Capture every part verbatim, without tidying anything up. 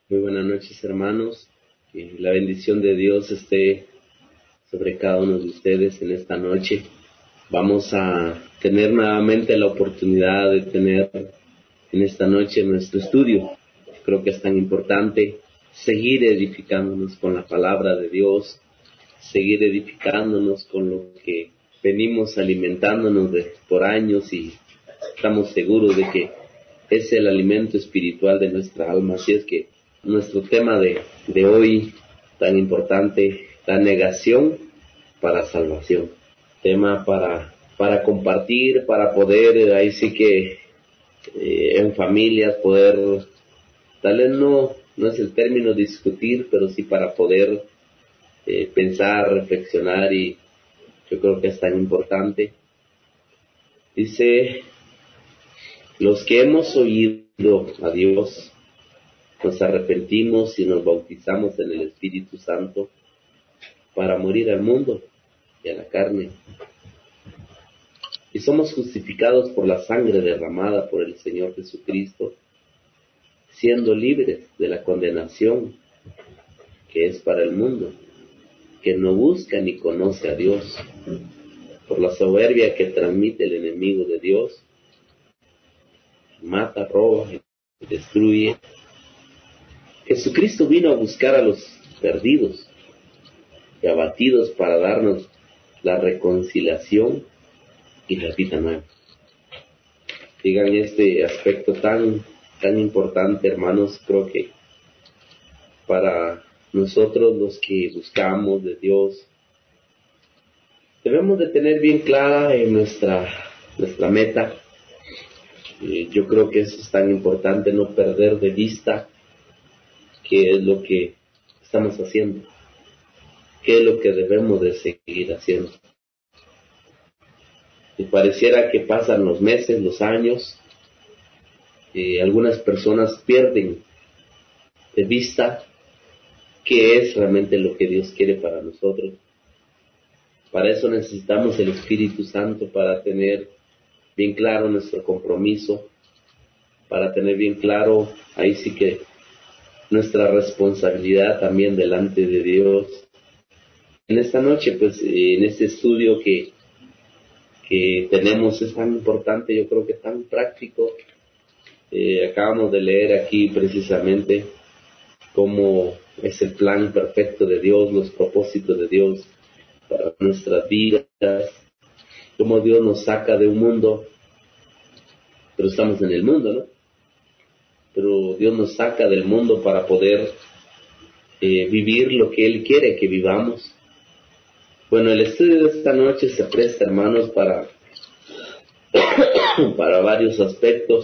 Muy buenas noches, hermanos. Que la bendición de Dios esté sobre cada uno de ustedes en esta noche. Vamos a tener nuevamente la oportunidad de tener en esta noche nuestro estudio. Creo que es tan importante seguir edificándonos con la palabra de Dios, seguir edificándonos con lo que venimos alimentándonos de, por años, y estamos seguros de que es el alimento espiritual de nuestra alma. Así es que nuestro tema de, de hoy, tan importante, la negación para salvación. Tema para, para compartir, para poder, ahí sí que eh, en familias poder, tal vez no, no es el término discutir, pero sí para poder eh, pensar, reflexionar, y yo creo que es tan importante. Dice: los que hemos oído a Dios, nos arrepentimos y nos bautizamos en el Espíritu Santo para morir al mundo y a la carne. Y somos justificados por la sangre derramada por el Señor Jesucristo, siendo libres de la condenación que es para el mundo, que no busca ni conoce a Dios, por la soberbia que transmite el enemigo de Dios, mata, roba y destruye. Jesucristo vino a buscar a los perdidos y abatidos para darnos la reconciliación y la vida nueva. Digan este aspecto tan, tan importante, hermanos. Creo que para nosotros, los que buscamos de Dios, debemos de tener bien clara en nuestra, nuestra meta. Eh, yo creo que eso es tan importante, no perder de vista qué es lo que estamos haciendo, qué es lo que debemos de seguir haciendo. Y pareciera que pasan los meses, los años, y algunas personas pierden de vista qué es realmente lo que Dios quiere para nosotros. Para eso necesitamos el Espíritu Santo, para tener bien claro nuestro compromiso, para tener bien claro, ahí sí que, nuestra responsabilidad también delante de Dios. En esta noche, pues, en este estudio que, que tenemos es tan importante, yo creo que tan práctico. Eh, acabamos de leer aquí precisamente cómo es el plan perfecto de Dios, los propósitos de Dios para nuestras vidas, cómo Dios nos saca de un mundo, pero estamos en el mundo, ¿no? Pero Dios nos saca del mundo para poder eh, vivir lo que Él quiere que vivamos. Bueno, el estudio de esta noche se presta, hermanos, para, para varios aspectos.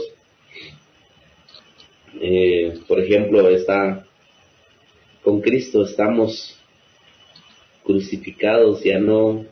Eh, por ejemplo, está con Cristo, estamos crucificados, ya no,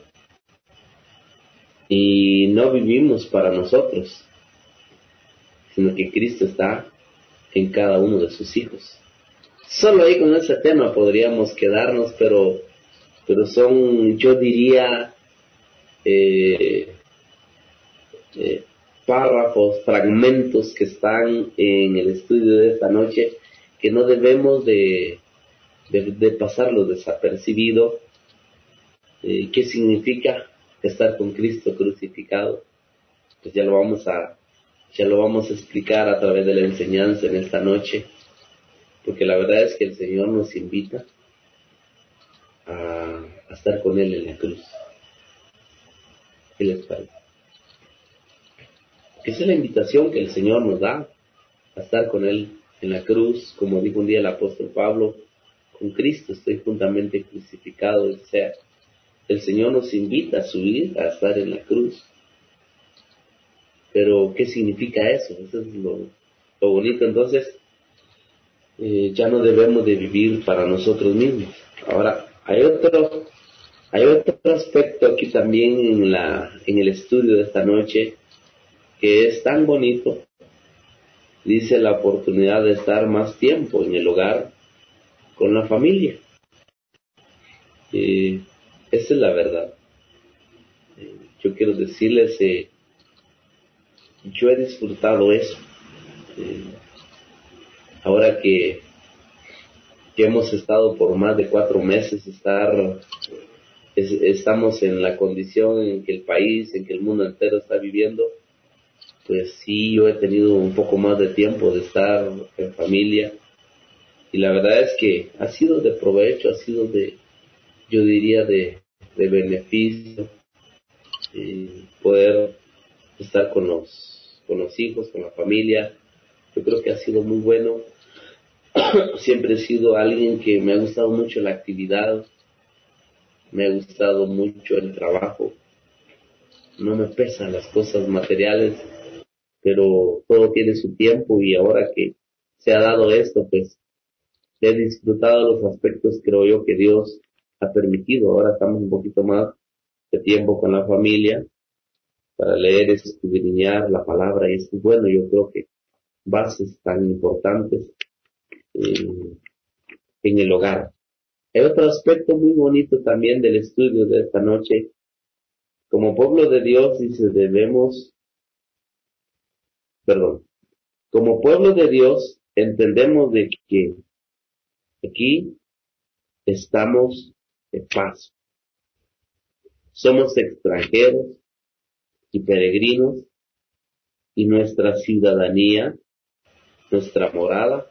y no vivimos para nosotros, sino que Cristo está en cada uno de sus hijos. Solo ahí con ese tema podríamos quedarnos, pero, pero son, yo diría, eh, eh, párrafos, fragmentos que están en el estudio de esta noche, que no debemos de, de, de pasarlo desapercibido. Eh, ¿Qué significa estar con Cristo crucificado? Pues ya lo vamos a ya lo vamos a explicar a través de la enseñanza en esta noche, porque la verdad es que el Señor nos invita a, a estar con Él en la cruz. ¿Qué les parece? Esa es la invitación que el Señor nos da, a estar con Él en la cruz. Como dijo un día el apóstol Pablo: con Cristo estoy juntamente crucificado. O sea, el Señor nos invita a subir, a estar en la cruz. Pero, ¿qué significa eso? Eso es lo, lo bonito. Entonces, eh, ya no debemos de vivir para nosotros mismos. Ahora, hay otro, hay otro aspecto aquí también en la, en el estudio de esta noche, que es tan bonito. Dice: la oportunidad de estar más tiempo en el hogar con la familia. Eh, esa es la verdad. Eh, yo quiero decirles, eh, yo he disfrutado eso. Eh, ahora que que hemos estado por más de cuatro meses, estar, es, estamos en la condición en que el país, en que el mundo entero está viviendo, pues sí, yo he tenido un poco más de tiempo de estar en familia, y la verdad es que ha sido de provecho, ha sido de, yo diría, de, de beneficio, eh, poder estar con los, con los hijos, con la familia. Yo creo que ha sido muy bueno. Siempre he sido alguien que me ha gustado mucho la actividad, me ha gustado mucho el trabajo, no me pesan las cosas materiales, pero todo tiene su tiempo, y ahora que se ha dado esto, pues he disfrutado los aspectos, creo yo, que Dios ha permitido. Ahora estamos un poquito más de tiempo con la familia para leer, escudriñar la palabra, y esto es bueno. Yo creo que bases tan importantes eh, en el hogar. Hay otro aspecto muy bonito también del estudio de esta noche. Como pueblo de Dios, dice, debemos, perdón, como pueblo de Dios, entendemos de que aquí estamos de paso. Somos extranjeros y peregrinos, y nuestra ciudadanía, nuestra morada,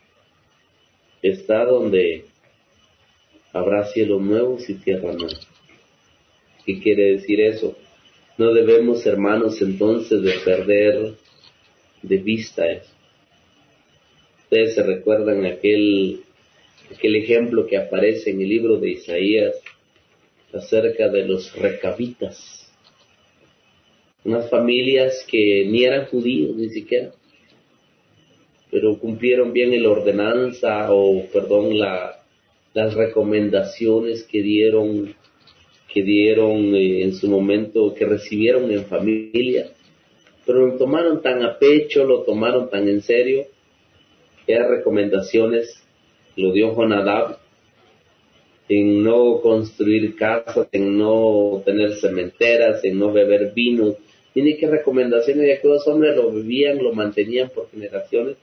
está donde habrá cielos nuevos y tierra nueva. ¿Qué quiere decir eso? No debemos, hermanos, entonces, de perder de vista eso. Ustedes se recuerdan aquel, aquel ejemplo que aparece en el libro de Isaías acerca de los recabitas, unas familias que ni eran judíos ni siquiera, pero cumplieron bien la ordenanza, o perdón, la, las recomendaciones que dieron, que dieron eh, en su momento, que recibieron en familia, pero lo tomaron tan a pecho, lo tomaron tan en serio. Esas recomendaciones lo dio Jonadab, en no construir casas, en no tener cementeras, en no beber vino. Tiene que recomendaciones, ya que los hombres lo vivían, lo mantenían por generaciones.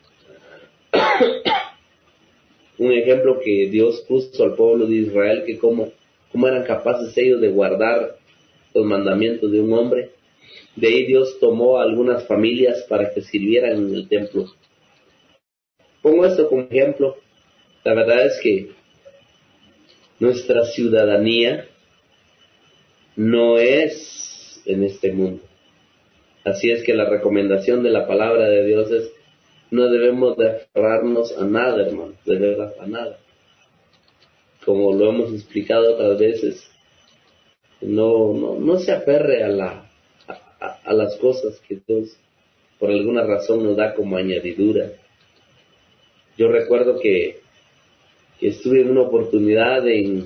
Un ejemplo que Dios puso al pueblo de Israel, que cómo, cómo eran capaces ellos de guardar los mandamientos de un hombre. De ahí Dios tomó a algunas familias para que sirvieran en el templo. Pongo esto como ejemplo. La verdad es que nuestra ciudadanía no es en este mundo. Así es que la recomendación de la palabra de Dios es: no debemos de aferrarnos a nada, hermanos, de verdad, a nada. Como lo hemos explicado otras veces, no, no, no se aferre a, la, a, a, a las cosas que Dios por alguna razón nos da como añadidura. Yo recuerdo que, que estuve en una oportunidad en,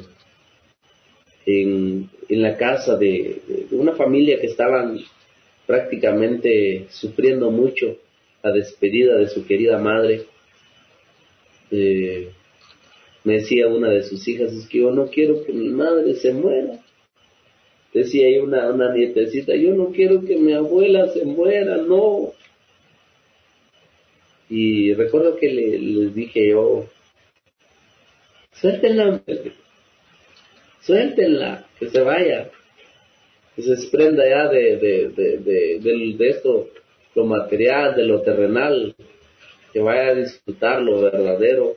en, en la casa de, de una familia que estaban prácticamente sufriendo mucho la despedida de su querida madre. Eh, me decía una de sus hijas: es que yo no quiero que mi madre se muera. Decía ella, una, una nietecita: yo no quiero que mi abuela se muera, no. Y recuerdo que le, les dije yo: suéltenla, suéltenla, que se vaya, que se desprenda ya de, de, de, de, de, de esto, lo material, de lo terrenal, que vaya a disfrutar lo verdadero.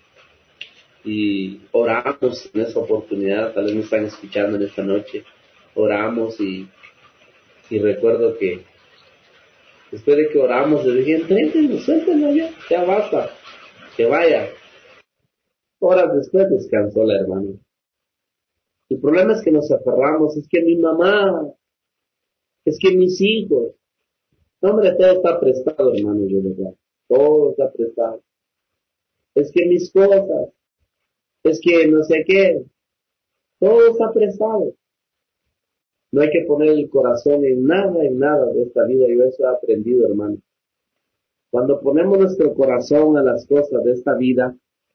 Y oramos en esa oportunidad. Tal vez me están escuchando en esta noche. Oramos, y, y recuerdo que después de que oramos le dije: entréguenlo, suéltenlo ya, ya basta, que vaya. Horas después descansó la hermana. El problema es que nos aferramos: es que mi mamá, es que mis hijos. No, hombre, todo está prestado, hermano, de verdad. Todo está prestado. Es que mis cosas, es que no sé qué, todo está prestado. No hay que poner el corazón en nada, en nada de esta vida. Yo eso he aprendido, hermano. Cuando ponemos nuestro corazón a las cosas de esta vida,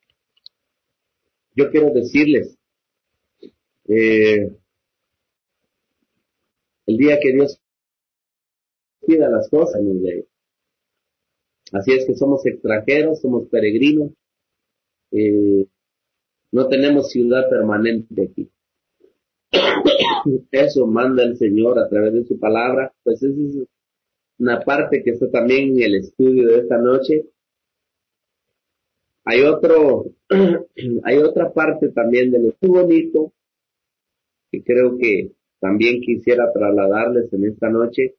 yo quiero decirles, eh, el día que Dios pida las cosas, nos de así es que somos extranjeros, somos peregrinos, eh, No tenemos ciudad permanente aquí. Eso manda el Señor a través de su palabra. Pues esa es una parte que está también en el estudio de esta noche. Hay otro, hay otra parte también del estudio bonito que creo que también quisiera trasladarles en esta noche.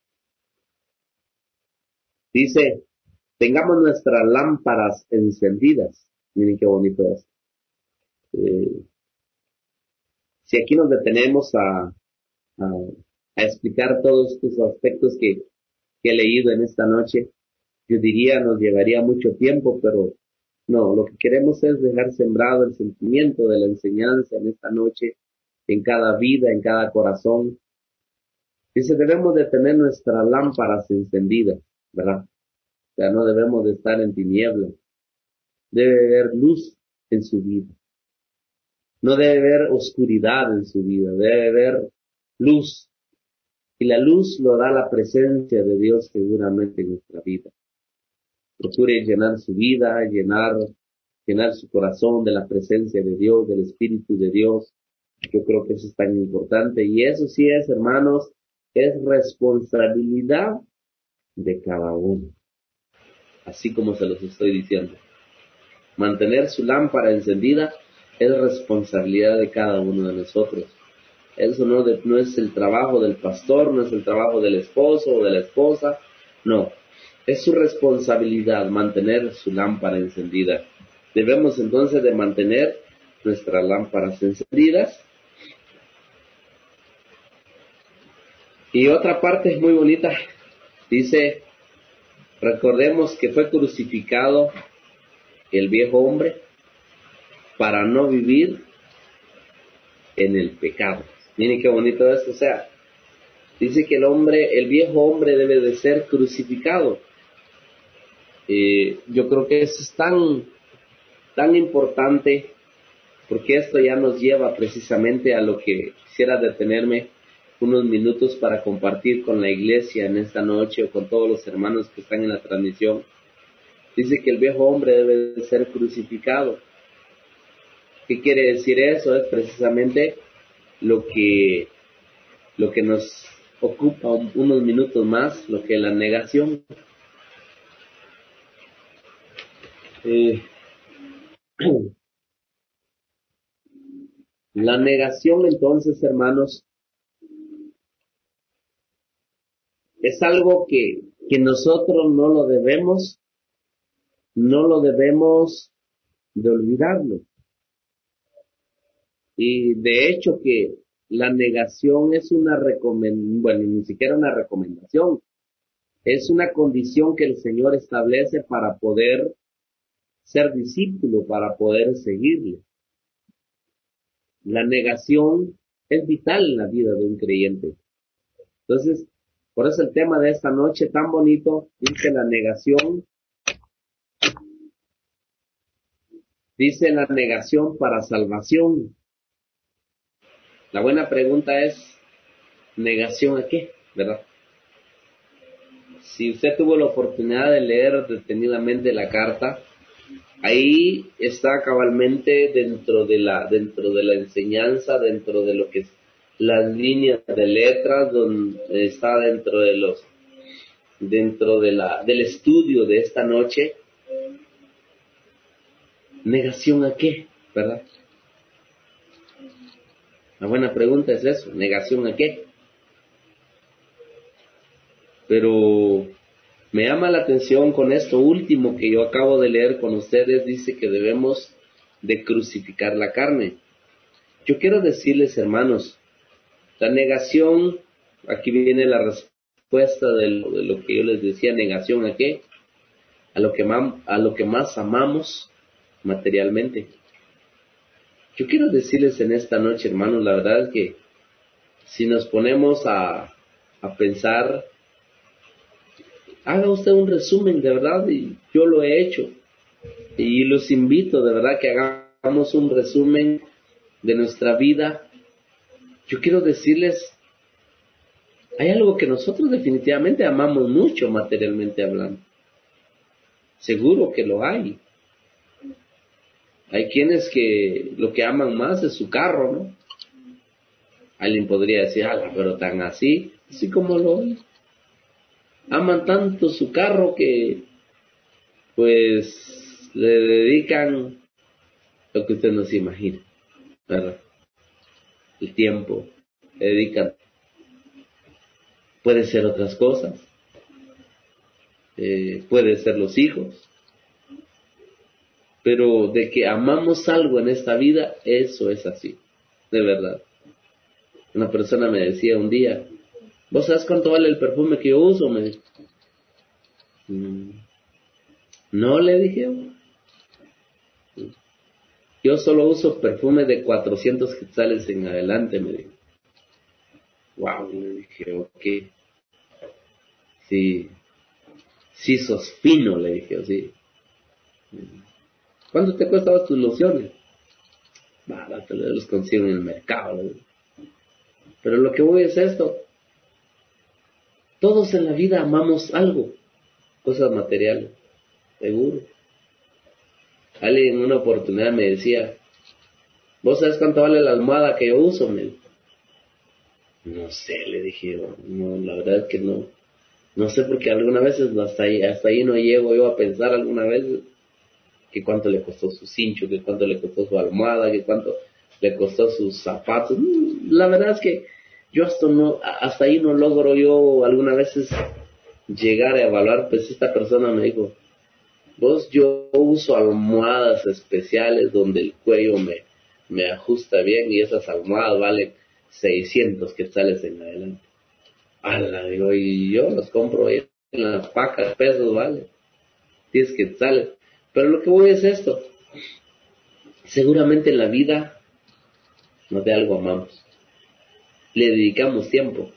Dice, tengamos nuestras lámparas encendidas. Miren qué bonito es. Eh, si aquí nos detenemos a, a, a explicar todos estos aspectos que, que he leído en esta noche, yo diría nos llevaría mucho tiempo, pero no, lo que queremos es dejar sembrado el sentimiento de la enseñanza en esta noche, en cada vida, en cada corazón. Dice, debemos de tener nuestras lámparas encendidas, ¿verdad? O sea, no debemos de estar en tinieblas. Debe haber luz en su vida. No debe haber oscuridad en su vida, debe haber luz. Y la luz lo da la presencia de Dios seguramente en nuestra vida. Procure llenar su vida, llenar, llenar su corazón de la presencia de Dios, del Espíritu de Dios. Yo creo que eso es tan importante. Y eso sí es, hermanos, es responsabilidad de cada uno. Así como se los estoy diciendo. Mantener su lámpara encendida es responsabilidad de cada uno de nosotros. Eso no, de, no es el trabajo del pastor, no es el trabajo del esposo o de la esposa, no. Es su responsabilidad mantener su lámpara encendida. Debemos entonces de mantener nuestras lámparas encendidas. Y otra parte es muy bonita. Dice, recordemos que fue crucificado el viejo hombre para no vivir en el pecado. Miren qué bonito es, o sea, dice que el hombre, el viejo hombre debe de ser crucificado. Eh, yo creo que eso es tan, tan importante, porque esto ya nos lleva precisamente a lo que quisiera detenerme unos minutos para compartir con la iglesia en esta noche o con todos los hermanos que están en la transmisión. Dice que el viejo hombre debe de ser crucificado. ¿Qué quiere decir eso? Es precisamente lo que, lo que nos ocupa un, unos minutos más, lo que es la negación. Eh, la negación, entonces, hermanos, es algo que, que nosotros no lo debemos, no lo debemos de olvidarlo. Y de hecho que la negación es una recomendación, bueno, ni siquiera una recomendación, es una condición que el Señor establece para poder ser discípulo, para poder seguirle. La negación es vital en la vida de un creyente. Entonces, por eso el tema de esta noche tan bonito, dice la negación, dice la negación para salvación. La buena pregunta es, ¿negación a qué? ¿Verdad? Si usted tuvo la oportunidad de leer detenidamente la carta, ahí está cabalmente dentro de la, dentro de la enseñanza, dentro de lo que es las líneas de letras, donde está dentro de los, dentro de la, del estudio de esta noche. ¿Negación a qué? ¿Verdad? La buena pregunta es eso, ¿negación a qué? Pero me llama la atención con esto último que yo acabo de leer con ustedes, dice que debemos de crucificar la carne. Yo quiero decirles, hermanos, la negación, aquí viene la respuesta de lo, de lo que yo les decía, negación a qué? A lo que, mam, a lo que más amamos materialmente. Yo quiero decirles en esta noche, hermanos, la verdad es que si nos ponemos a, a pensar, haga usted un resumen de verdad, y yo lo he hecho, y los invito de verdad que hagamos un resumen de nuestra vida. Yo quiero decirles, hay algo que nosotros definitivamente amamos mucho materialmente hablando. Seguro que lo hay. Hay quienes que lo que aman más es su carro, ¿no? Alguien podría decir, ah, pero tan así, así como lo es. Aman tanto su carro que, pues, le dedican lo que usted no se imagina, ¿verdad? El tiempo, le dedican. Puede ser otras cosas, eh, puede ser los hijos, pero de que amamos algo en esta vida, eso es así, de verdad. Una persona me decía un día, ¿vos sabes cuánto vale el perfume que yo uso? Me dijo. Mm, no, le dije, yo solo uso perfume de cuatrocientos quetzales en adelante, me dijo. Wow, le dije, ok, sí, sí sos fino, le dije, sí. ¿Cuánto te cuestan tus lociones? Barato, los consigo en el mercado. Pero lo que voy es esto. Todos en la vida amamos algo, cosas materiales, seguro. Alguien en una oportunidad me decía, ¿vos sabes cuánto vale la almohada que yo uso? Me dijo. No sé, le dije, no, la verdad es que no. No sé porque algunas veces hasta ahí, hasta ahí no llego yo a pensar alguna vez que cuánto le costó su cincho, que cuánto le costó su almohada, que cuánto le costó sus zapatos. La verdad es que yo hasta no, hasta ahí no logro yo algunas veces llegar a evaluar. Pues esta persona me dijo, vos, yo uso almohadas especiales donde el cuello me, me ajusta bien y esas almohadas valen seiscientos quetzales en adelante. Ala, digo, y yo las compro ahí en las pacas, pesos, vale, diez quetzales. Pero lo que voy es esto. Seguramente en la vida nos de algo amamos. Le dedicamos tiempo.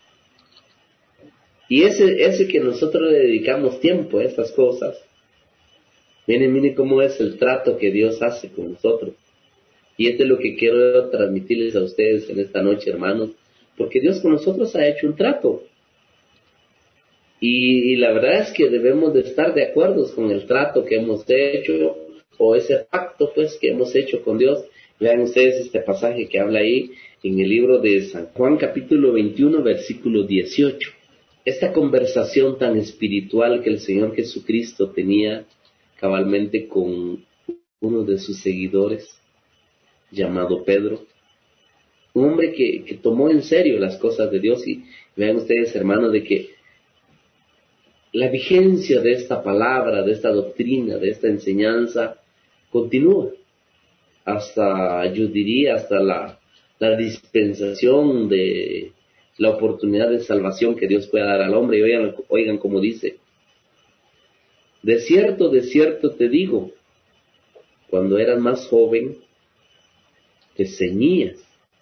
Y ese, ese que nosotros le dedicamos tiempo a estas cosas, miren, miren cómo es el trato que Dios hace con nosotros. Y esto es lo que quiero transmitirles a ustedes en esta noche, hermanos, porque Dios con nosotros ha hecho un trato. Y, y la verdad es que debemos de estar de acuerdo con el trato que hemos hecho, o ese pacto pues que hemos hecho con Dios. Vean ustedes este pasaje que habla ahí en el libro de San Juan capítulo veintiuno versículo dieciocho. Esta conversación tan espiritual que el Señor Jesucristo tenía cabalmente con uno de sus seguidores, llamado Pedro, un hombre que, que tomó en serio las cosas de Dios. Y vean ustedes, hermanos, de que la vigencia de esta palabra, de esta doctrina, de esta enseñanza, continúa hasta, yo diría, hasta la, la dispensación de la oportunidad de salvación que Dios pueda dar al hombre. Y oigan, oigan como dice, de cierto, de cierto te digo, cuando eras más joven, te ceñías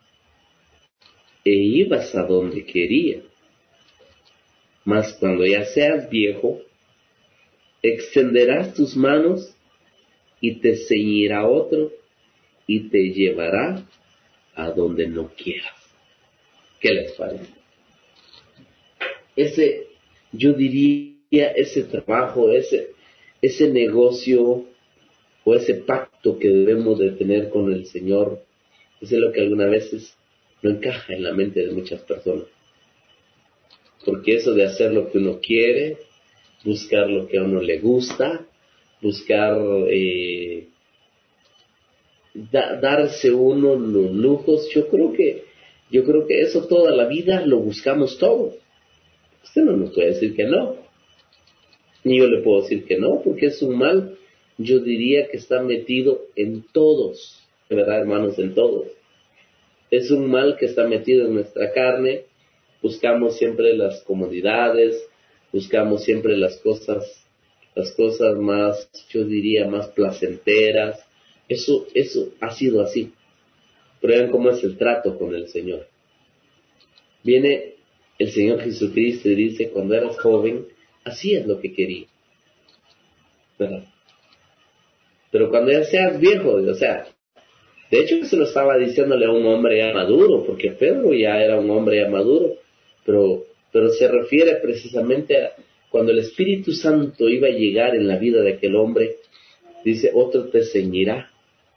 e ibas a donde querías, mas cuando ya seas viejo, extenderás tus manos y te ceñirá otro y te llevará a donde no quieras. ¿Qué les parece? Ese, yo diría, ese trabajo, ese, ese negocio o ese pacto que debemos de tener con el Señor, eso es lo que algunas veces no encaja en la mente de muchas personas. Porque eso de hacer lo que uno quiere, buscar lo que a uno le gusta, buscar eh, da, darse uno los lujos, yo creo que yo creo que eso toda la vida lo buscamos todos. Usted no nos puede decir que no, ni yo le puedo decir que no, porque es un mal, yo diría que está metido en todos, de verdad, hermanos, en todos. Es un mal que está metido en nuestra carne. Buscamos siempre las comodidades, buscamos siempre las cosas, las cosas más, yo diría, más placenteras. Eso, eso ha sido así. Pero vean cómo es el trato con el Señor. Viene el Señor Jesucristo y dice, cuando eras joven, hacías lo que querías, ¿verdad? Pero cuando ya seas viejo, o sea, de hecho se lo estaba diciéndole a un hombre ya maduro, porque Pedro ya era un hombre ya maduro, pero, pero se refiere precisamente a cuando el Espíritu Santo iba a llegar en la vida de aquel hombre, dice, otro te ceñirá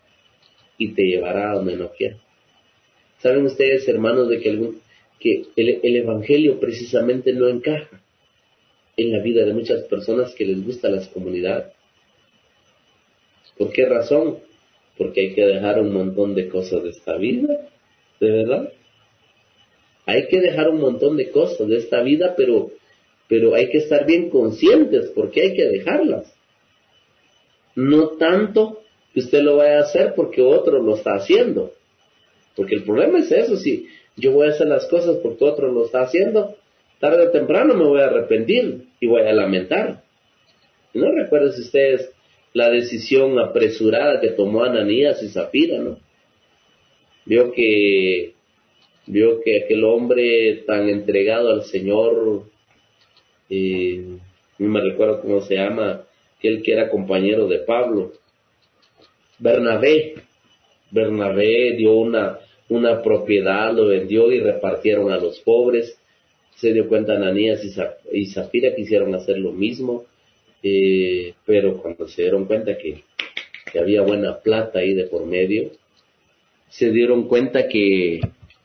y te llevará a donde no quieras. ¿Saben ustedes, hermanos, de que, algún, que el, el Evangelio precisamente no encaja en la vida de muchas personas que les gusta las comunidades? ¿Por qué razón? Porque hay que dejar un montón de cosas de esta vida, ¿de verdad? Hay que dejar un montón de cosas de esta vida, pero, pero hay que estar bien conscientes porque hay que dejarlas. No tanto que usted lo vaya a hacer porque otro lo está haciendo. Porque el problema es eso, si yo voy a hacer las cosas porque otro lo está haciendo, tarde o temprano me voy a arrepentir y voy a lamentar. No recuerden si ustedes la decisión apresurada que tomó Ananías y Zafira, ¿no? Vio que, vio que aquel hombre tan entregado al Señor, eh, no me recuerdo cómo se llama, aquel que era compañero de Pablo, Bernabé, Bernabé dio una, una propiedad, lo vendió y repartieron a los pobres. Se dio cuenta Ananías y Zafira quisieron hacer lo mismo, eh, pero cuando se dieron cuenta que, que había buena plata ahí de por medio, se dieron cuenta que,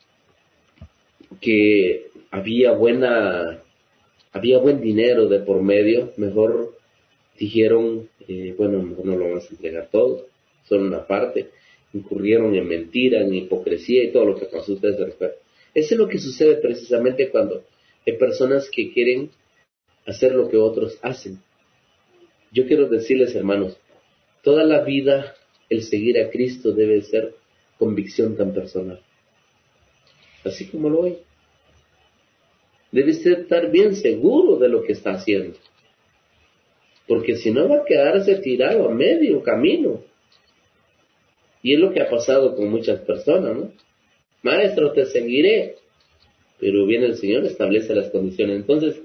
que había buena, había buen dinero de por medio, mejor dijeron, eh, bueno, mejor no lo vamos a entregar todo, solo una parte. Incurrieron en mentira, en hipocresía y todo lo que pasó, ustedes se recuerdan. Eso es lo que sucede precisamente cuando hay personas que quieren hacer lo que otros hacen. Yo quiero decirles, hermanos, toda la vida el seguir a Cristo debe ser convicción tan personal, así como lo hoy. Debe usted estar bien seguro de lo que está haciendo, porque si no va a quedarse tirado a medio camino. Y es lo que ha pasado con muchas personas, ¿no? Maestro, te seguiré, pero viene el Señor, establece las condiciones. Entonces,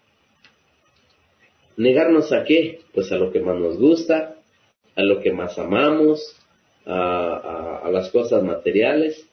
¿negarnos a qué? Pues a lo que más nos gusta, a lo que más amamos, a, a, a las cosas materiales.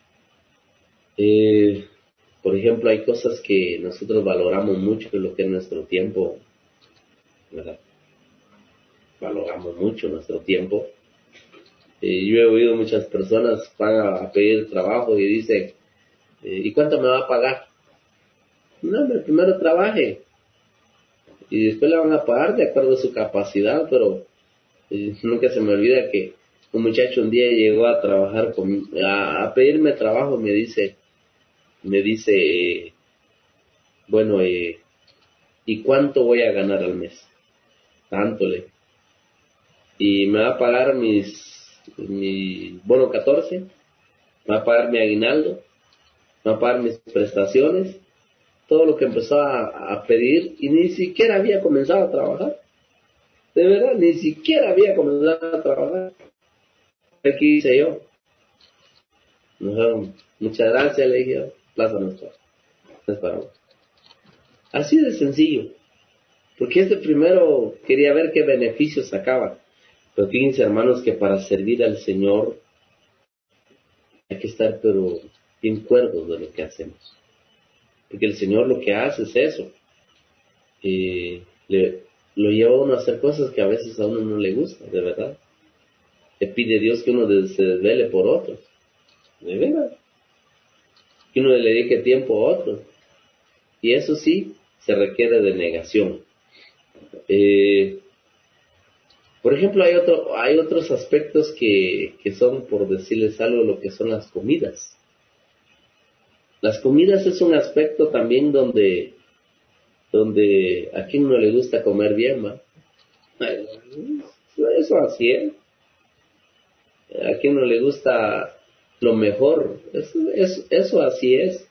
Eh, por ejemplo, hay cosas que nosotros valoramos mucho, lo que es nuestro tiempo, ¿verdad? Valoramos mucho nuestro tiempo. Eh, yo he oído muchas personas van a, a pedir trabajo y dicen, eh, ¿y cuánto me va a pagar? No, primero trabaje y después le van a pagar de acuerdo a su capacidad, pero eh, nunca se me olvida que un muchacho un día llegó a trabajar con, a, a pedirme trabajo, me dice, me dice, eh, bueno, eh, ¿y cuánto voy a ganar al mes? Tanto le. Y me va a pagar mis, mi bono catorce, me va a pagar mi aguinaldo, me va a pagar mis prestaciones, todo lo que empezó a, a pedir, y ni siquiera había comenzado a trabajar. De verdad, ni siquiera había comenzado a trabajar. Aquí hice yo. No, muchas gracias, le dije, plaza nuestra. Así de sencillo. Porque este primero quería ver qué beneficios sacaba. Pero fíjense, hermanos, que para servir al Señor hay que estar pero bien cuerdos de lo que hacemos. Porque el Señor lo que hace es eso. Eh, le, lo lleva a uno a hacer cosas que a veces a uno no le gusta, de verdad. Le pide a Dios que uno se desvele por otros. De verdad. Que uno le dedique tiempo a otros. Y eso sí, se requiere de negación. Eh, por ejemplo, hay otro, hay otros aspectos que, que son, por decirles algo, lo que son las comidas. Las comidas es un aspecto también donde, donde a quien no le gusta comer bien, ¿va? Eso así es. A quien no le gusta lo mejor, eso, eso, eso así es.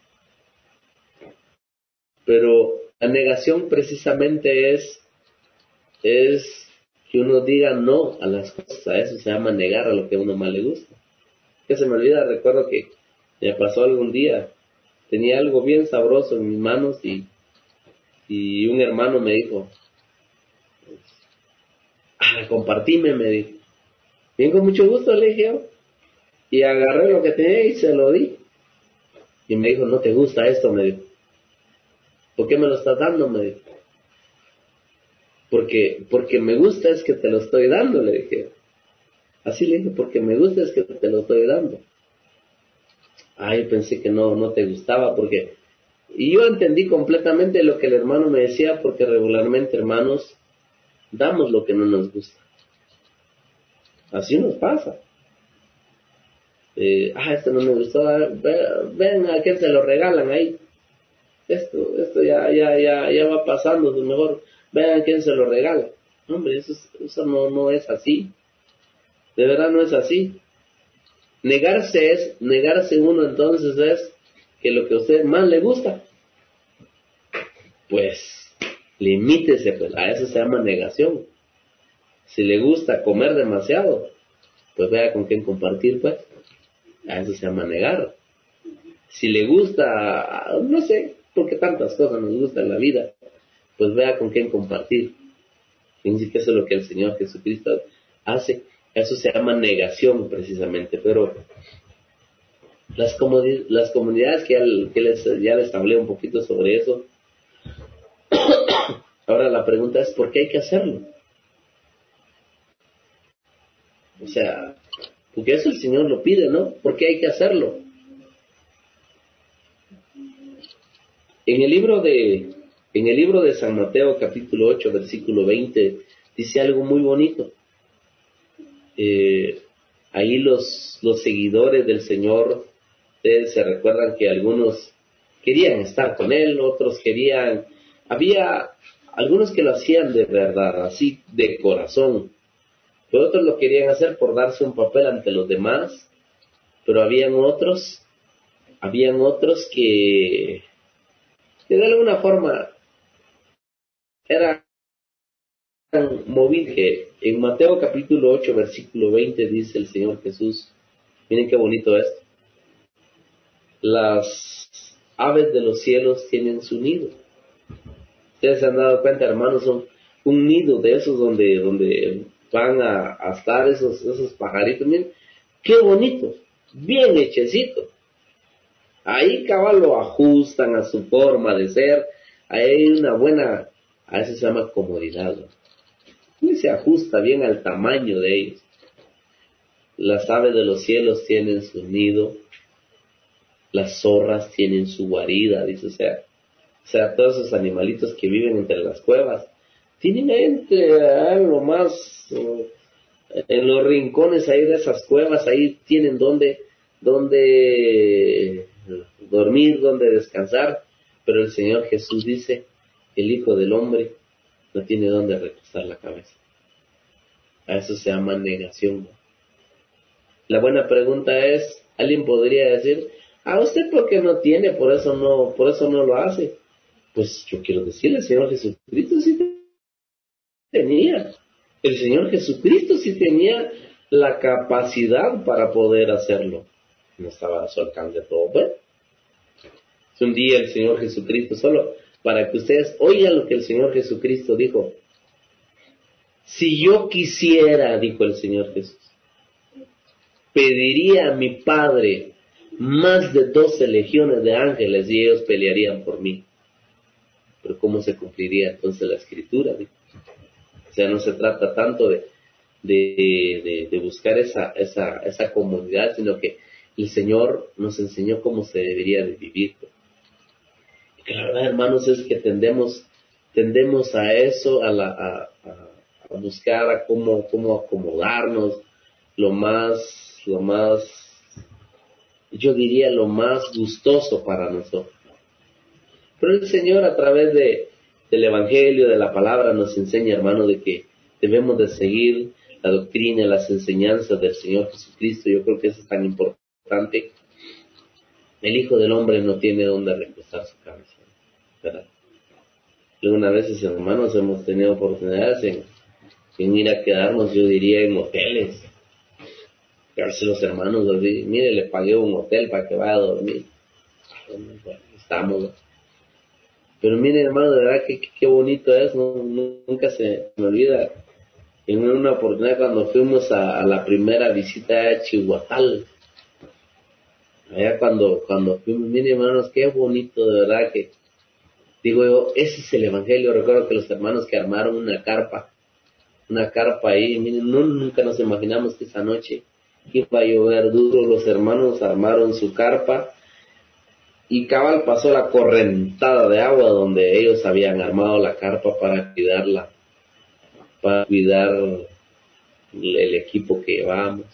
Pero la negación precisamente es, es que uno diga no a las cosas, a eso se llama negar a lo que a uno más le gusta. Que se me olvida, recuerdo que me pasó algún día, tenía algo bien sabroso en mis manos y, y un hermano me dijo, ah, compartime, me dijo. Bien, con mucho gusto, le dije yo, y agarré lo que tenía y se lo di. Y me dijo, no te gusta esto, me dijo. ¿Por qué me lo estás dando? Me dijo. Porque, porque me gusta es que te lo estoy dando, le dije. Así le dije, porque me gusta, es que te lo estoy dando. Ay, pensé que no, no te gustaba, porque... Y yo entendí completamente lo que el hermano me decía, porque regularmente, hermanos, damos lo que no nos gusta. Así nos pasa. Eh, ah, esto no me gustó, ven a quién se lo regalan ahí. Esto, esto ya, ya, ya, ya va pasando, mejor vean a quién se lo regala. Hombre, eso, eso no, no es así. De verdad no es así. Negarse es, negarse uno entonces es que lo que a usted más le gusta, pues limítese, pues a eso se llama negación. Si le gusta comer demasiado, pues vea con quién compartir, pues a eso se llama negar. Si le gusta, no sé, porque tantas cosas nos gustan en la vida, pues vea con quién compartir. Fíjense que eso es lo que el Señor Jesucristo hace. Eso se llama negación precisamente, pero las, comuni- las comunidades que, ya, que les, ya les hablé un poquito sobre eso. Ahora la pregunta es, ¿por qué hay que hacerlo? O sea, porque eso el Señor lo pide, ¿no? ¿Por qué hay que hacerlo? En el libro de, en el libro de San Mateo, capítulo ocho, versículo veinte, dice algo muy bonito. Eh, ahí los, los seguidores del Señor, ustedes se recuerdan que algunos querían estar con Él, otros querían, había algunos que lo hacían de verdad, así de corazón, pero otros lo querían hacer por darse un papel ante los demás, pero habían otros, habían otros que, que de alguna forma eran móvil. Que en Mateo capítulo ocho versículo veinte dice el Señor Jesús, miren qué bonito es: las aves de los cielos tienen su nido. Ustedes se han dado cuenta, hermanos, son un nido de esos donde, donde van a, a estar esos, esos pajaritos. Miren qué bonito, bien hechecito. Ahí cabal lo ajustan a su forma de ser. Ahí hay una buena, a eso se llama comodidad, ¿no? Y se ajusta bien al tamaño de ellos. Las aves de los cielos tienen su nido, las zorras tienen su guarida, dice, o sea, o sea, todos esos animalitos que viven entre las cuevas, tienen entre ah, lo más, uh, en los rincones ahí de esas cuevas, ahí tienen donde, donde dormir, donde descansar, pero el Señor Jesús dice, el Hijo del Hombre no tiene donde recostar la cabeza. A eso se llama negación. La buena pregunta es, alguien podría decir, ¿a usted por qué no tiene? Por eso no, por eso no lo hace. Pues yo quiero decirle, el Señor Jesucristo sí tenía. El Señor Jesucristo sí tenía la capacidad para poder hacerlo. No estaba a su alcance todo. Bueno, un día el Señor Jesucristo, solo para que ustedes oigan lo que el Señor Jesucristo dijo. Si yo quisiera, dijo el Señor Jesús, pediría a mi Padre más de doce legiones de ángeles y ellos pelearían por mí. Pero ¿cómo se cumpliría entonces la Escritura? O sea, no se trata tanto de, de, de, de buscar esa, esa, esa comunidad, sino que el Señor nos enseñó cómo se debería de vivir. Y que la verdad, hermanos, es que tendemos, tendemos a eso, a, la, a, a, a buscar a cómo, cómo acomodarnos, lo más, lo más, yo diría lo más gustoso para nosotros. Pero el Señor a través de, del Evangelio, de la palabra, nos enseña, hermano, de que debemos de seguir la doctrina, las enseñanzas del Señor Jesucristo. Yo creo que eso es tan importante. El Hijo del Hombre no tiene donde recostar su cabeza, ¿verdad? Algunas veces, hermanos, hemos tenido oportunidades en, en ir a quedarnos, yo diría, en hoteles. Quedarse los hermanos, así, mire, le pagué un hotel para que vaya a dormir. Bueno, estamos, ¿no? Pero miren, hermano, de verdad que qué bonito es, ¿no? Nunca se me olvida. En una oportunidad cuando fuimos a, a la primera visita a Chihuahua, allá cuando, cuando fuimos, miren, hermanos, qué bonito, de verdad que, digo yo, ese es el Evangelio. Recuerdo que los hermanos que armaron una carpa, una carpa ahí. Miren, no, nunca nos imaginamos que esa noche iba a llover duro. Los hermanos armaron su carpa y cabal pasó la correntada de agua donde ellos habían armado la carpa para cuidarla, para cuidar el equipo que llevábamos.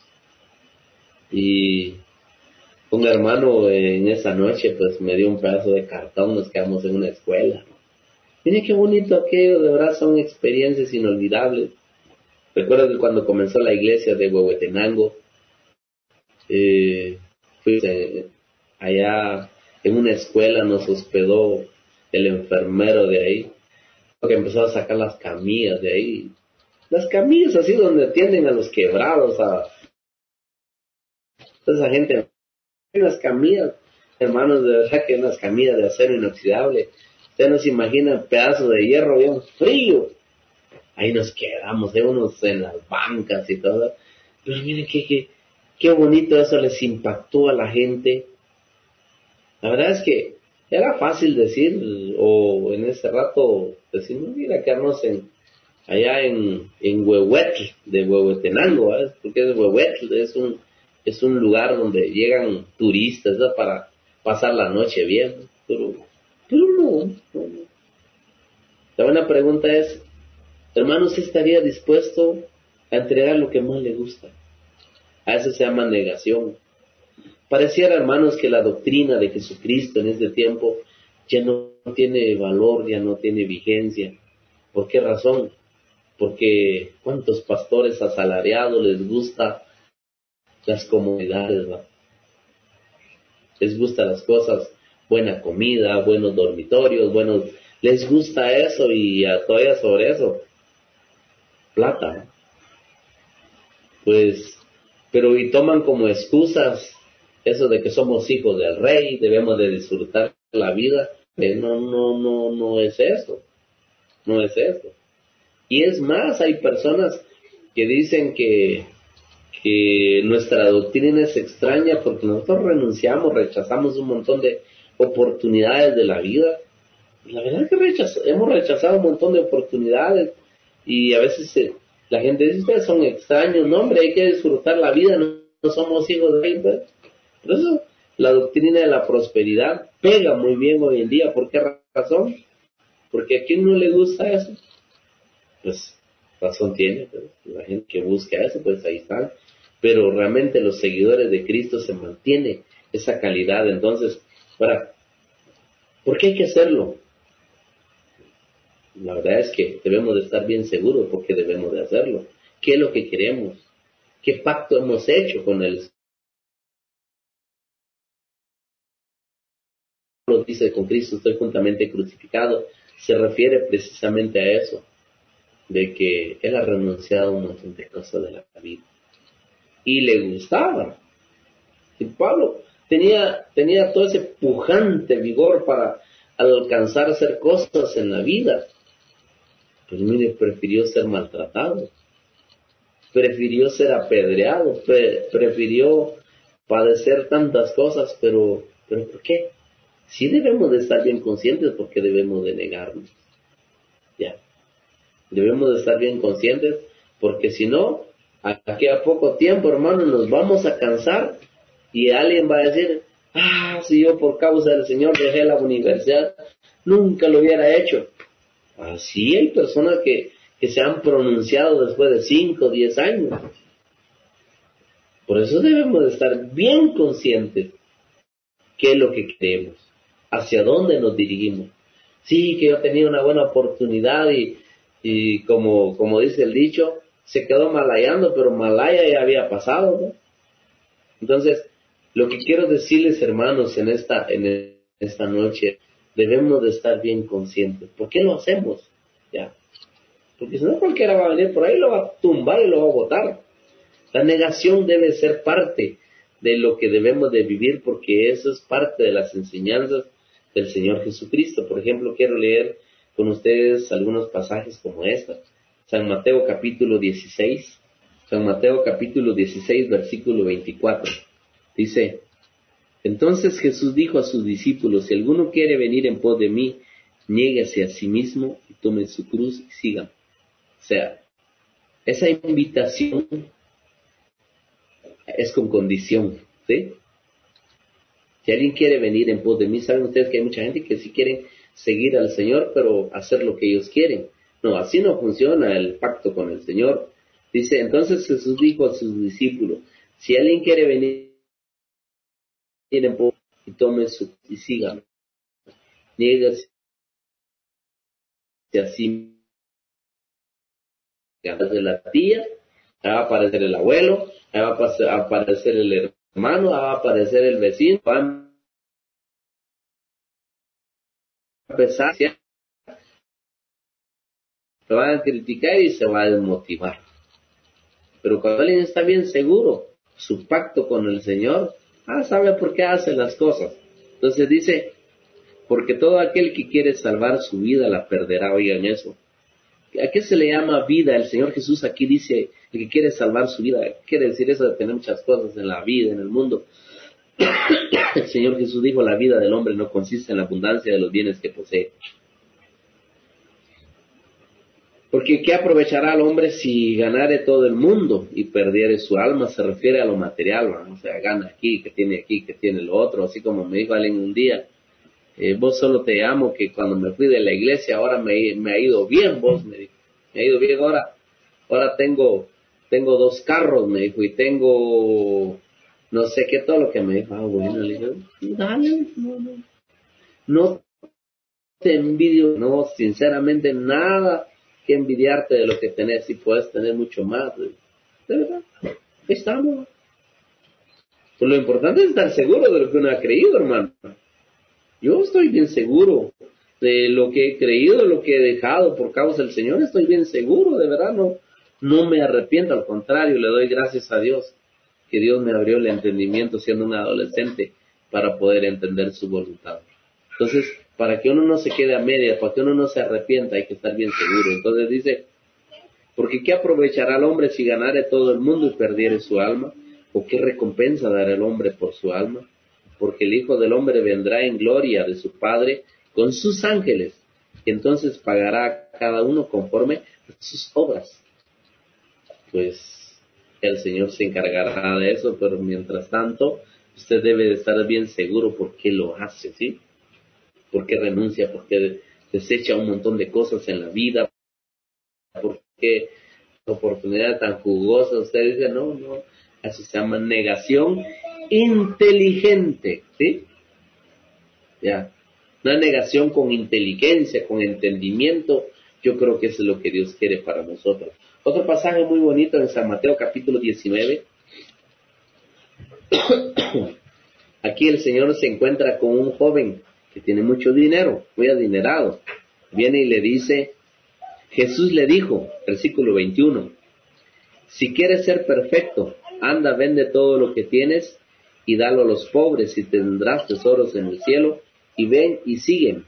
Y un hermano en esa noche pues me dio un pedazo de cartón, nos quedamos en una escuela. Mire qué bonito aquello, de verdad son experiencias inolvidables. Recuerdo que cuando comenzó la iglesia de Huehuetenango, eh, fui eh, allá en una escuela, nos hospedó el enfermero de ahí, que empezó a sacar las camillas de ahí. Las camillas así donde atienden a los quebrados, a toda esa gente. Unas camillas, hermanos, de verdad que unas camillas de acero inoxidable. Usted no se imagina, pedazos de hierro bien frío. Ahí nos quedamos, de unos en las bancas y todo. Pero miren qué, qué, qué bonito eso les impactó a la gente. La verdad es que era fácil decir, o en ese rato decir, no, mira, quedarnos en, allá en, en Huehuetl, de Huehuetenango, ¿eh? Porque es Huehuetl, es un, es un lugar donde llegan turistas, ¿no? Para pasar la noche bien, pero, pero no, no, no. La buena pregunta es, hermano, ¿usted estaría dispuesto a entregar lo que más le gusta? A eso se llama negación. Pareciera, hermanos, que la doctrina de Jesucristo en este tiempo ya no tiene valor, ya no tiene vigencia. ¿Por qué razón? Porque ¿cuántos pastores asalariados les gusta las comodidades, ¿va? Les gusta las cosas, buena comida, buenos dormitorios, buenos, les gusta eso y a todavía sobre eso, plata, ¿no? Pues, pero y toman como excusas eso de que somos hijos del rey, debemos de disfrutar la vida. Eh, no, no, no, no es eso, no es eso. Y es más, hay personas que dicen que, que nuestra doctrina es extraña porque nosotros renunciamos, rechazamos un montón de oportunidades de la vida. La verdad es que rechaz- hemos rechazado un montón de oportunidades y a veces eh, la gente dice, ustedes son extraños, no hombre, hay que disfrutar la vida, no, no somos hijos de rey, pues. Por eso la doctrina de la prosperidad pega muy bien hoy en día. ¿Por qué razón? Porque a quien no le gusta eso, pues razón tiene, pues, la gente que busca eso, pues ahí están. Pero realmente los seguidores de Cristo se mantiene esa calidad. Entonces, ahora, ¿por qué hay que hacerlo? La verdad es que debemos de estar bien seguros porque debemos de hacerlo. ¿Qué es lo que queremos? ¿Qué pacto hemos hecho con el Señor? Dice, con Cristo estoy juntamente crucificado. Se refiere precisamente a eso, de que él ha renunciado a un montón de cosas de la vida. Y le gustaba. Y Pablo tenía, tenía todo ese pujante vigor para alcanzar a hacer cosas en la vida. Pues mire, prefirió ser maltratado, prefirió ser apedreado, pre- prefirió padecer tantas cosas, pero, pero ¿por qué? Sí debemos de estar bien conscientes porque debemos de negarnos. Ya. Debemos de estar bien conscientes porque si no, aquí a poco tiempo, hermano, nos vamos a cansar y alguien va a decir, ah, si yo por causa del Señor dejé la universidad, nunca lo hubiera hecho. Así hay personas que, que se han pronunciado después de cinco o diez años. Por eso debemos de estar bien conscientes qué es lo que queremos, hacia dónde nos dirigimos. Sí, que yo tenía una buena oportunidad y, y como, como dice el dicho, se quedó malayando, pero Malaya ya había pasado, ¿no? Entonces, lo que quiero decirles, hermanos, en esta, en esta noche, debemos de estar bien conscientes. ¿Por qué lo hacemos? ¿Ya? Porque si no, cualquiera va a venir por ahí, lo va a tumbar y lo va a botar. La negación debe ser parte de lo que debemos de vivir porque eso es parte de las enseñanzas del Señor Jesucristo. Por ejemplo, quiero leer con ustedes algunos pasajes como esta. San Mateo capítulo dieciséis. San Mateo capítulo dieciséis, versículo veinticuatro. Dice, entonces Jesús dijo a sus discípulos, si alguno quiere venir en pos de mí, niéguese a sí mismo y tome su cruz y sígame. O sea, Esa invitación es con condición, ¿sí? Si alguien quiere venir en pos de mí, saben ustedes que hay mucha gente que sí quiere seguir al Señor, pero hacer lo que ellos quieren. No, así no funciona el pacto con el Señor. Dice, entonces Jesús dijo a sus discípulos, si alguien quiere venir en pos y tome su y sígame, niégase así, de la tía, ahí va a aparecer el abuelo, ahí va a aparecer el hermano, ahí va a aparecer el vecino, va a empezar, lo van a criticar y se va a desmotivar. Pero cuando alguien está bien seguro, su pacto con el Señor, ah, sabe por qué hace las cosas. Entonces dice, porque todo aquel que quiere salvar su vida la perderá, oigan eso. ¿A qué se le llama vida? El Señor Jesús aquí dice, el que quiere salvar su vida. ¿Qué quiere decir eso de tener muchas cosas en la vida, en el mundo? El Señor Jesús dijo, la vida del hombre no consiste en la abundancia de los bienes que posee. Porque ¿qué aprovechará al hombre si ganare todo el mundo y perdiere su alma? Se refiere a lo material, ¿no? O sea, gana aquí, que tiene aquí, que tiene lo otro. Así como me dijo alguien un día, eh, vos solo te amo que cuando me fui de la iglesia ahora me, me ha ido bien, vos, me dijo. Me ha ido bien ahora. Ahora tengo, tengo dos carros, me dijo, y tengo no sé qué, todo lo que me dijo. Ah, bueno, le dije, dale, no, no. No te envidio, no, sinceramente nada que envidiarte de lo que tenés, y puedes tener mucho más, de verdad, ahí estamos. Pues lo importante es estar seguro de lo que uno ha creído, hermano. Yo estoy bien seguro de lo que he creído, de lo que he dejado por causa del Señor, estoy bien seguro, de verdad, no, no me arrepiento, al contrario, le doy gracias a Dios, que Dios me abrió el entendimiento siendo un adolescente para poder entender su voluntad. Entonces, para que uno no se quede a medias, para que uno no se arrepienta, hay que estar bien seguro. Entonces dice, porque ¿qué aprovechará el hombre si ganare todo el mundo y perdiere su alma? ¿O qué recompensa dará el hombre por su alma? Porque el Hijo del Hombre vendrá en gloria de su Padre con sus ángeles, y entonces pagará a cada uno conforme a sus obras. Pues el Señor se encargará de eso, pero mientras tanto, usted debe de estar bien seguro por qué lo hace, ¿sí? ¿Por qué renuncia? ¿Por qué desecha un montón de cosas en la vida? ¿Por qué oportunidad tan jugosa? Usted dice, no, no, eso se llama negación inteligente, ¿sí? Ya, una negación con inteligencia, con entendimiento. Yo creo que eso es lo que Dios quiere para nosotros. Otro pasaje muy bonito en San Mateo capítulo diecinueve. Aquí el Señor se encuentra con un joven que tiene mucho dinero, muy adinerado. Viene y le dice, Jesús le dijo, versículo veintiuno, si quieres ser perfecto, anda, vende todo lo que tienes y dalo a los pobres y tendrás tesoros en el cielo, y ven y siguen.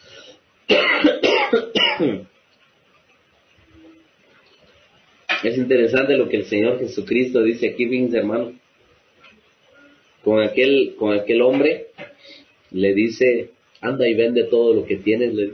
Es interesante lo que el Señor Jesucristo dice aquí, fíjense, hermano. Con aquel, con aquel hombre le dice, anda y vende todo lo que tienes. Le,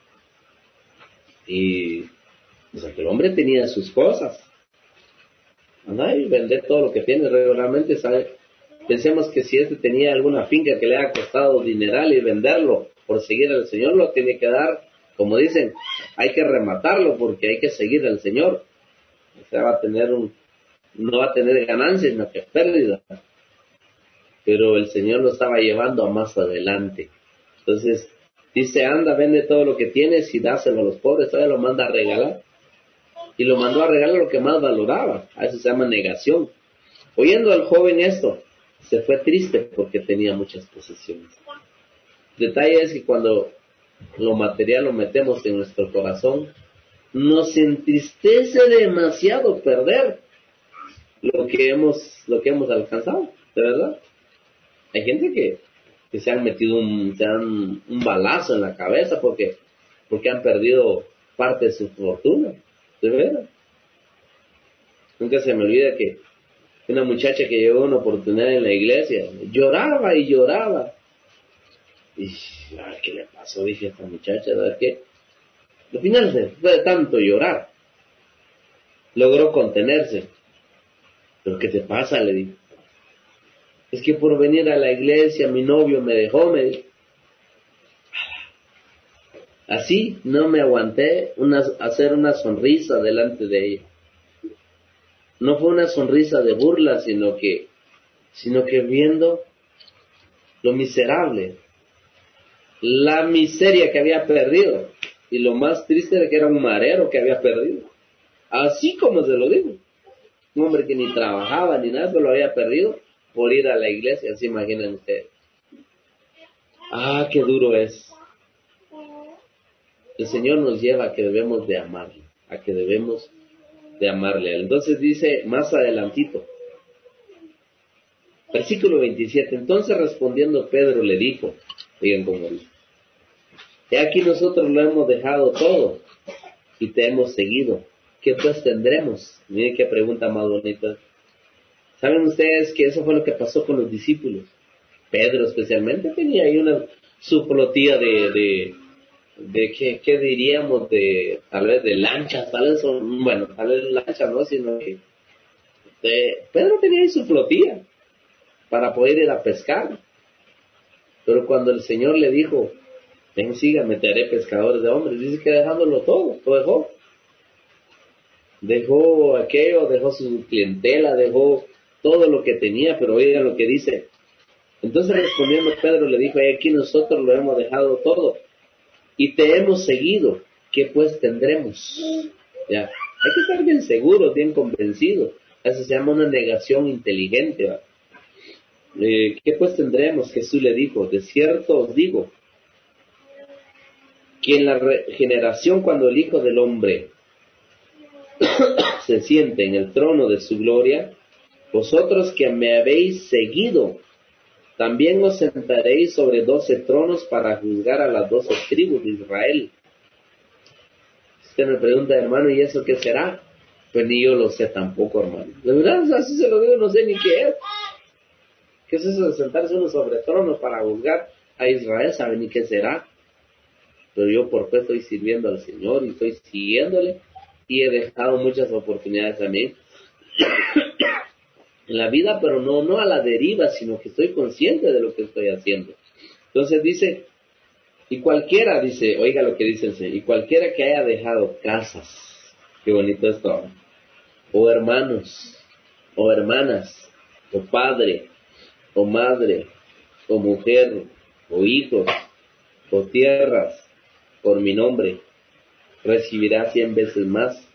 y pues aquel hombre tenía sus cosas. Anda y vende todo lo que tienes regularmente, ¿sabe? Pensemos que si este tenía alguna finca que le ha costado dineral y venderlo por seguir al Señor, lo tiene que dar, como dicen, hay que rematarlo porque hay que seguir al Señor. O sea, va a tener un, no va a tener ganancias, sino que pérdida. Pero el Señor lo estaba llevando a más adelante. Entonces, dice, anda, vende todo lo que tienes y dáselo a los pobres. Todavía lo manda a regalar. Y lo mandó a regalar lo que más valoraba. A eso se llama negación. Oyendo al joven esto, se fue triste porque tenía muchas posesiones. El detalle es que cuando lo material lo metemos en nuestro corazón, nos entristece demasiado perder lo que hemos, lo que hemos alcanzado, de verdad. Hay gente que, que se han metido un, se han, un balazo en la cabeza porque, porque han perdido parte de su fortuna, de verdad. Nunca se me olvida que una muchacha que llegó a una oportunidad en la iglesia, lloraba y lloraba. Y, a ver, ¿qué le pasó? Dije a esta muchacha, a ver qué. Al final se fue de tanto llorar. logró contenerse. ¿Pero qué te pasa?, le dijo. Es que por venir a la iglesia mi novio me dejó, me dijo. Así no me aguanté una, hacer una sonrisa delante de ella. No fue una sonrisa de burla, sino que, sino que viendo lo miserable, la miseria que había perdido, y lo más triste era que era un marero que había perdido. Así como se lo digo. Un hombre que ni trabajaba ni nada, pero lo había perdido por ir a la iglesia, así imaginen ustedes. Ah, qué duro es. El Señor nos lleva a que debemos de amarle, a que debemos de amarle. Entonces dice más adelantito, versículo veintisiete, entonces respondiendo Pedro le dijo, digan cómo dice, he aquí nosotros lo hemos dejado todo y te hemos seguido, ¿qué pues tendremos? Miren qué pregunta más bonita. ¿Saben ustedes que eso fue lo que pasó con los discípulos? Pedro especialmente tenía ahí una su flotilla de, de, de ¿qué, qué diríamos? De, tal vez de lanchas, tal vez son, bueno, tal vez lanchas, ¿no? Sino que de, Pedro tenía ahí su flotilla para poder ir a pescar. Pero cuando el Señor le dijo, ven, síganme, te haré pescadores de hombres, dice que dejándolo todo, lo dejó. Dejó aquello, dejó su clientela, dejó todo lo que tenía, pero oigan lo que dice. Entonces respondiendo Pedro le dijo, aquí nosotros lo hemos dejado todo y te hemos seguido, ¿qué pues tendremos? Ya, hay que estar bien seguros, bien convencidos. Eso se llama una negación inteligente, ¿va? Eh, ¿Qué pues tendremos? Jesús le dijo, de cierto os digo, que en la generación cuando el Hijo del Hombre se siente en el trono de su gloria, vosotros que me habéis seguido, también os sentaréis sobre doce tronos para juzgar a las doce tribus de Israel. Usted me pregunta, hermano, ¿y eso qué será? Pues ni yo lo sé tampoco, hermano. De verdad, así se lo digo, no sé ni qué es. ¿Qué es eso de sentarse uno sobre tronos para juzgar a Israel? ¿Sabe ni qué será? Pero yo por fe estoy sirviendo al Señor y estoy siguiéndole y he dejado muchas oportunidades también en la vida, pero no, no a la deriva, sino que estoy consciente de lo que estoy haciendo. Entonces dice, y cualquiera, dice, oiga lo que dice el Señor, y cualquiera que haya dejado casas, qué bonito esto, o hermanos, o hermanas, o padre, o madre, o mujer, o hijos, o tierras, por mi nombre, recibirá cien veces más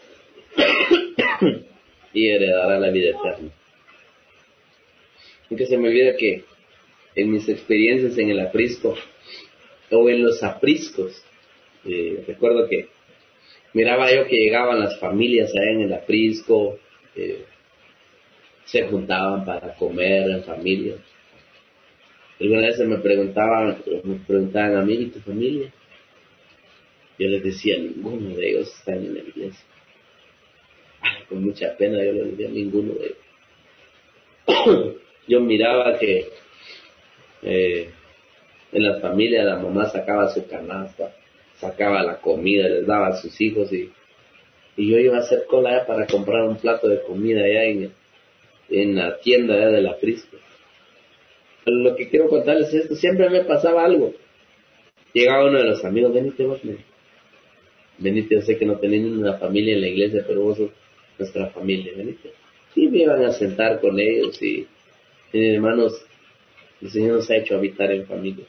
y heredará la vida eterna. Aunque se me olvida que en mis experiencias en el aprisco, o en los apriscos, eh, recuerdo que miraba yo que llegaban las familias allá en el aprisco, eh, se juntaban para comer en familia. Algunas veces me preguntaban, me preguntaban a mí, ¿y tu familia? Yo les decía, ninguno de ellos está en la iglesia. Ay, con mucha pena yo les decía, ninguno de ellos. Yo miraba que eh, en la familia la mamá sacaba su canasta, sacaba la comida, les daba a sus hijos y, y yo iba a hacer cola allá para comprar un plato de comida allá en, en la tienda allá de la Frisco. Pero lo que quiero contarles es esto, siempre me pasaba algo. Llegaba uno de los amigos, venite vos, venite, yo sé que no tenés una familia en la iglesia, pero vos sos nuestra familia, venite. Y me iban a sentar con ellos y, y hermanos, el Señor nos ha hecho habitar en familia.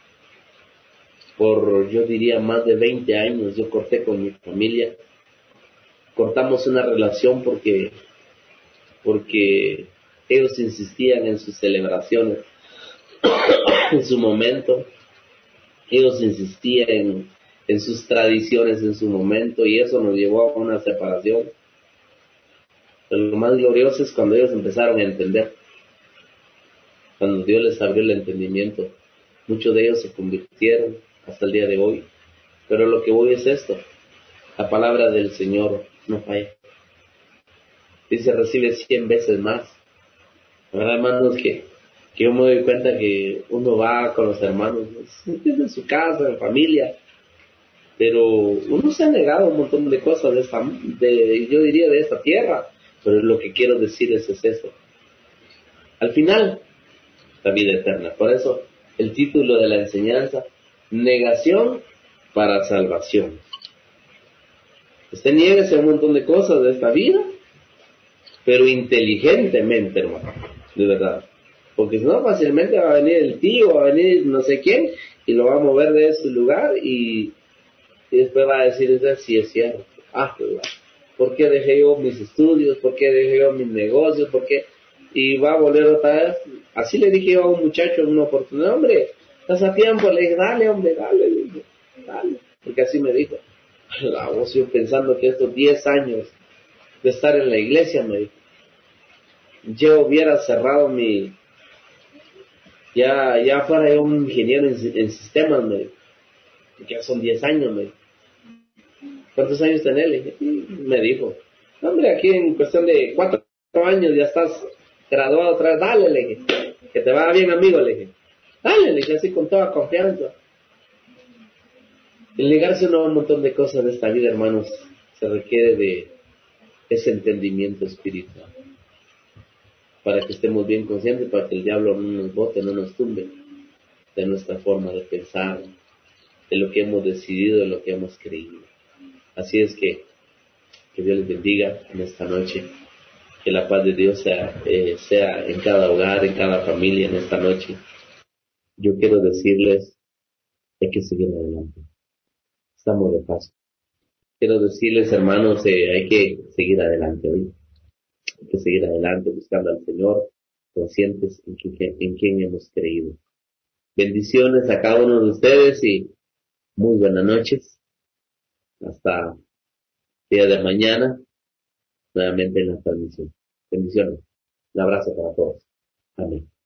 Por, yo diría, más de veinte años yo corté con mi familia. Cortamos una relación porque, porque ellos insistían en sus celebraciones, en su momento. Ellos insistían en, en sus tradiciones en su momento y eso nos llevó a una separación. Pero lo más glorioso es cuando ellos empezaron a entender. Cuando Dios les abrió el entendimiento. Muchos de ellos se convirtieron hasta el día de hoy. Pero lo que voy es esto. La palabra del Señor no falla. Dice, recibe cien veces más. La verdad, hermanos, que, que yo me doy cuenta que uno va con los hermanos, ¿no? En su casa, en familia, Pero uno se ha negado un montón de cosas de esta, de, yo diría de esta tierra, pero lo que quiero decirles es eso. Al final, la vida eterna. Por eso, el título de la enseñanza, negación para salvación. Usted niega un montón de cosas de esta vida, pero inteligentemente, hermano, de verdad. Porque si no, fácilmente va a venir el tío, va a venir no sé quién, y lo va a mover de ese lugar, y, y después va a decir, sí es cierto. Ah, pues, ¿por qué dejé yo mis estudios? ¿Por qué dejé yo mis negocios? ¿Por qué? Y va a volver otra vez. Así le dije yo a un muchacho en una oportunidad, hombre, estás a tiempo, le dije, dale, hombre, dale, le dije, dale. Porque así me dijo. La voz, yo pensando que estos diez años de estar en la iglesia, me dijo, yo hubiera cerrado mi, ya, ya fuera yo un ingeniero en, en sistemas, me dijo, que ya son diez años, me dijo. ¿Cuántos años tenés? Le dije, me dijo, hombre, aquí en cuestión de cuatro años ya estás graduado otra vez, dale, le dije, que te va bien, amigo, le dije, dale, le dije, así con toda confianza. El negarse a un montón de cosas de esta vida, hermanos, se requiere de ese entendimiento espiritual, para que estemos bien conscientes, para que el diablo no nos bote, no nos tumbe de nuestra forma de pensar, de lo que hemos decidido, de lo que hemos creído. Así es que, que Dios les bendiga en esta noche, que la paz de Dios sea, eh, sea en cada hogar, en cada familia en esta noche. Yo quiero decirles, hay que seguir adelante, estamos de paso. Quiero decirles, hermanos, eh, hay que seguir adelante hoy, hay que seguir adelante buscando al Señor, conscientes en, que, en quién hemos creído. Bendiciones a cada uno de ustedes y muy buenas noches. Hasta el día de mañana, nuevamente en la transmisión. Bendiciones. Un abrazo para todos. Amén.